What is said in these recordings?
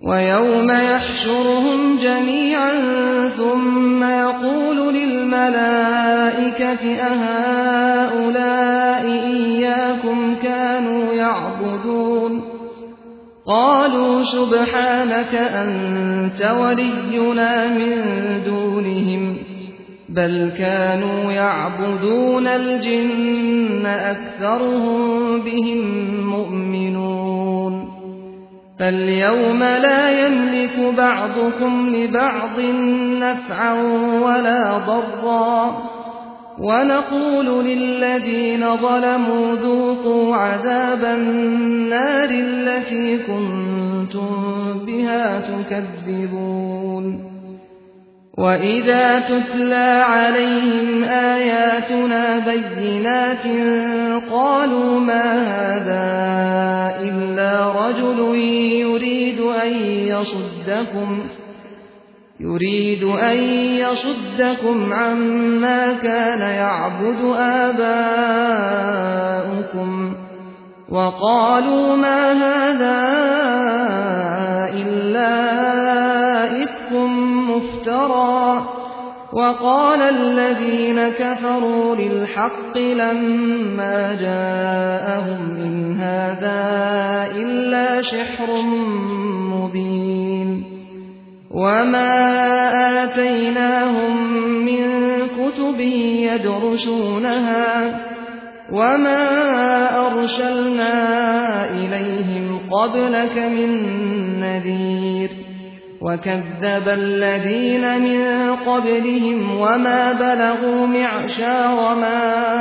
ويوم يحشرهم جميعا ثم يقول للملائكة أهؤلاء إياكم كانوا يعبدون قالوا سبحانك أنت ولينا من دونهم بل كانوا يعبدون الجن أكثرهم بهم مؤمنون فاليوم لا يملك بعضكم لبعض نفعا ولا ضرا ونقول للذين ظلموا ذوقوا عذاب النار التي كنتم بها تكذبون وإذا تتلى عليهم آياتنا بينات قالوا ما هذا إلا رجل يريد أن يصدكم عما كان يعبد آباؤكم وقالوا ما هذا إلا إفك مفترى وقال الذين كفروا للحق لما جاءهم إن هذا إلا سحر مبين وما آتيناهم من كتب يدرسونها وما أرسلنا إليهم قبلك من نذير وكذب الذين من قبلهم وما بلغوا معشار ما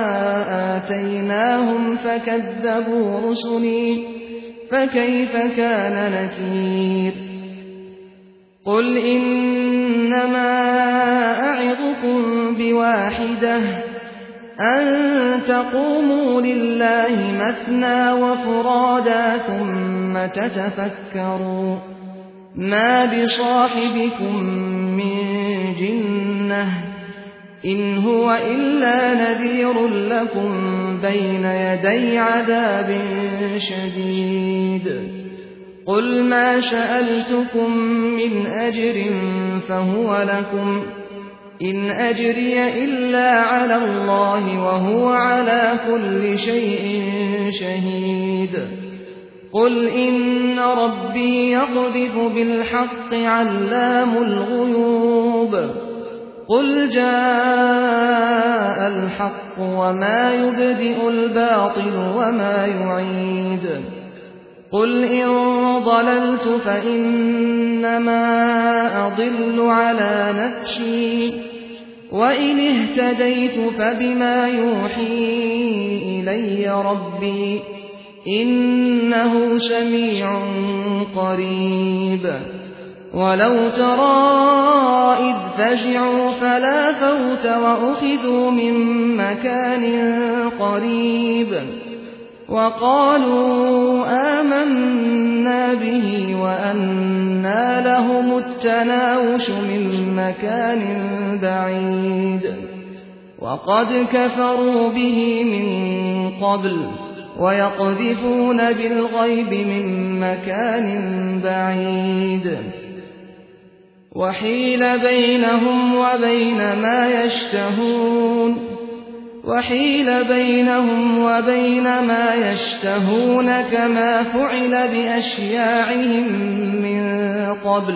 آتيناهم فكذبوا رسلي فكيف كان نكير قل إنما أعظكم بواحدة أن تقوموا لله مثنى وفرادا ثم تتفكروا ما بصاحبكم من جنة إن هو إلا نذير لكم بين يدي عذاب شديد قل ما سألتكم من أجر فهو لكم إن أجري إلا على الله وهو على كل شيء شهيد قل إن ربي يقذف بالحق علام الغيوب قل جاء الحق وما يبدئ الباطل وما يعيد قل إن ضللت فإنما أضل على نفسي وإن اهتديت فبما يوحي إلي ربي إنه سميع قريب ولو ترى إذ فزعوا فلا فوت وأخذوا من مكان قريب وقالوا آمنا به وأنى لهم التناوش من مكان بعيد وقد كفروا به من قبل ويقذفون بالغيب من مكان بعيد وحيل بينهم وبين ما يشتهون كما فعل بأشياعهم من قبل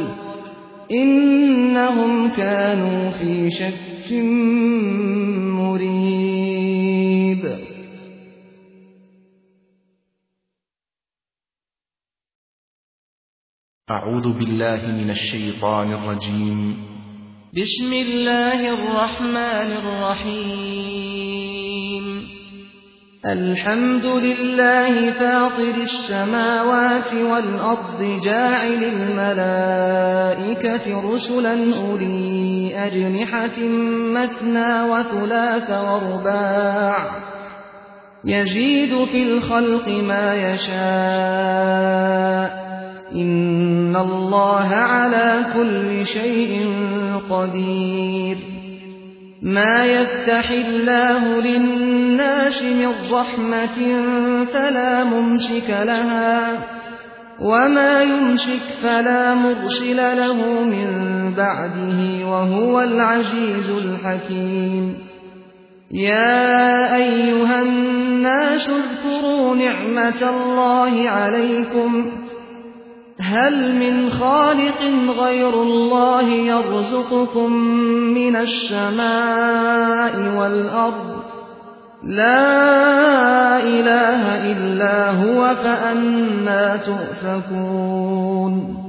إنهم كانوا في شك مريب أعوذ بالله من الشيطان الرجيم بسم الله الرحمن الرحيم الحمد لله فاطر السماوات والأرض جاعل الملائكة رسلا أولي أجنحة مثنى وثلاث ورباع يزيد في الخلق ما يشاء إن الله على كل شيء قدير ما يفتح الله للناس من رحمة فلا ممسك لها وما يمسك فلا مرسل له من بعده وهو العزيز الحكيم يا أيها الناس اذكروا نعمة الله عليكم هل من خالق غير الله يرزقكم من السماء والأرض لا إله إلا هو فأنى تؤفكون